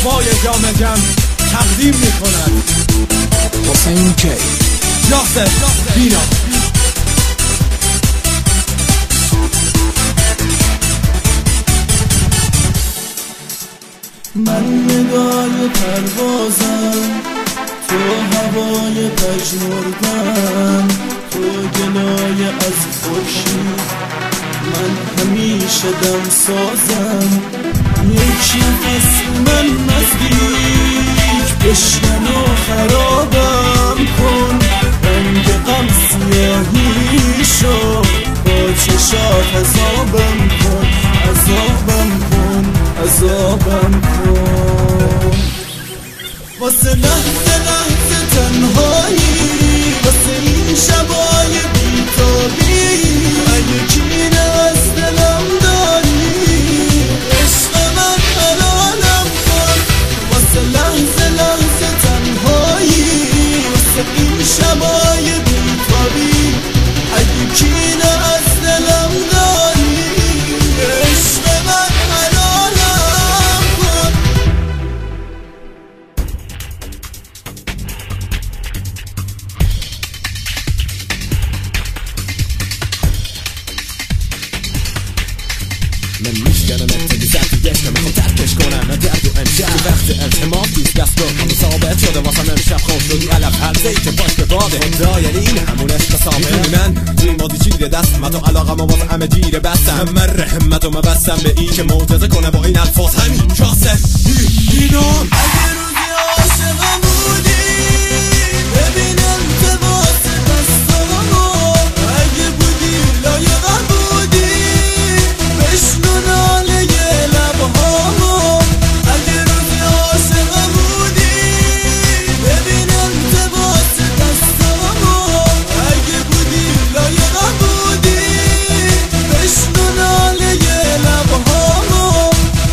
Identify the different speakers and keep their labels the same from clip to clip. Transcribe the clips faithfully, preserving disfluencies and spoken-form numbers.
Speaker 1: هوای جام جم تقدیم میکند
Speaker 2: حسین کی
Speaker 1: یاسر بینا.
Speaker 3: من ندای پروازم، تو هوای پژمردن، تو گلای از خورشید، من همیشه دم سازم. یکی قسم من نزدیک بشکن و خرابم کن، رنگ غم سیاهی شو با چشات عذابم کن، عذابم کن، عذابم کن. واسه لحظه لحظه تنهایی، واسه این شبای بیتابی، اگه کینه از دلم داری عشق من حلالم کن. واسه لحظه لحظه تنهایی، واسه این شبای بیتابی، اگه کینه از دلم داری عشق من حلالم کن.
Speaker 2: من میشکنم تا دیزت دیگه میخوام ترکش کنم، نه درد و امشب تو وقت التماس بیست دست رو همون ثابت شده واسم امشب خوش شدی علف حلزه ای که پاش به باده هدا، یعنی این همون عشق ثابت. میدونی من توی مادی چیده دست من تو علاقم و واسه همه جیره بستم، من رحمت و مبستم به این که معجزه کنه با این الفاظ همین شاسه اینام.
Speaker 3: اگه روزی عاشقم بودی ببینم تباس دستامو، اگه بودی لایقم بودی بشنو ناله لبهامو. اگه روزی عاشقم بودی ببینم تباس دستامو، اگه بودی لایقم بودی بشنو ناله لبهامو.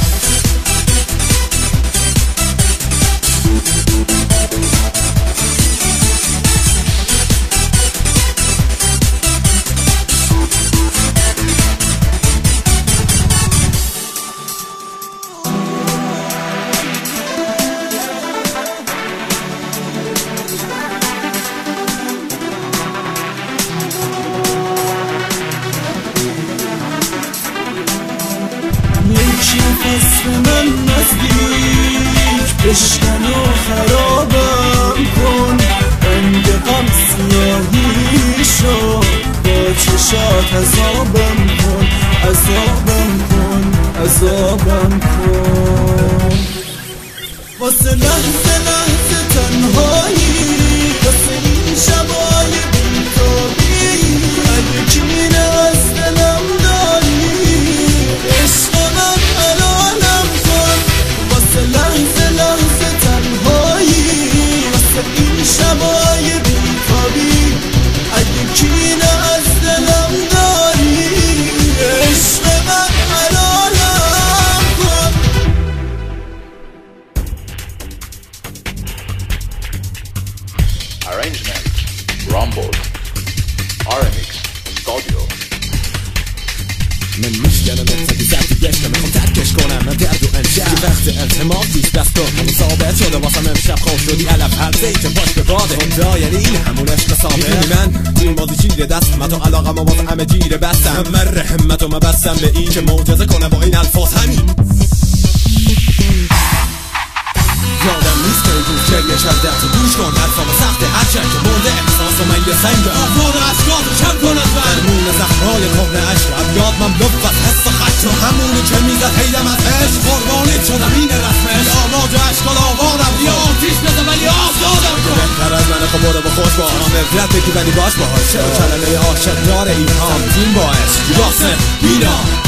Speaker 3: یکی قصر من نزدیک بشکن و خرابم کن، رنگ غم سیاهی شو با چشات عذابم کن، عذابم کن، عذابم کن. واسه لحظه لحظه تنهایی، واسه این شبای بیتابی، اگه کینه از دلم داری عشق من حلالم کن. واسه لحظه لحظه تنهایی، واسه این شبای بیتابی، اگه کینه از دلم داری عشق من حلالم کن.
Speaker 4: Arrangement Rumble Remix Studio.
Speaker 2: من میشکنم تا دیزت دیگه میخوام ترکش کنم، نه درد و امشب تو وقت التماس بیست دست رو همون ثابت شده واسم امشب خوش شدی علف حلزه ای که پاش به باده هدا، یعنی این همون عشق ثابت. میدونی من توی مادی چیده دست من تو علاقم و واسه همه جیره بستم، من رحمت و مبستم به این که معجزه کنه با این الفاظ همین. یادم نیست که روز جریه شد در تو گوش کن حرفا با سخته هرچند که مرده احساس و من یه سنگم آفاد از گاه رو کم کن از من درمون زخمای کهنه عشق یاد من لب از حس و خط تو همونی که میزد هیدم از عشق قربانیت شدم این رسمه یا آماج عشقال آوارم یا آتیش بزن ولی آزادم کن. بهتر از من خب برو با خوش با هم نفرت بگی ولی باش باهاش کلمه عاشق داره ایهام این باعث یاسر بینا.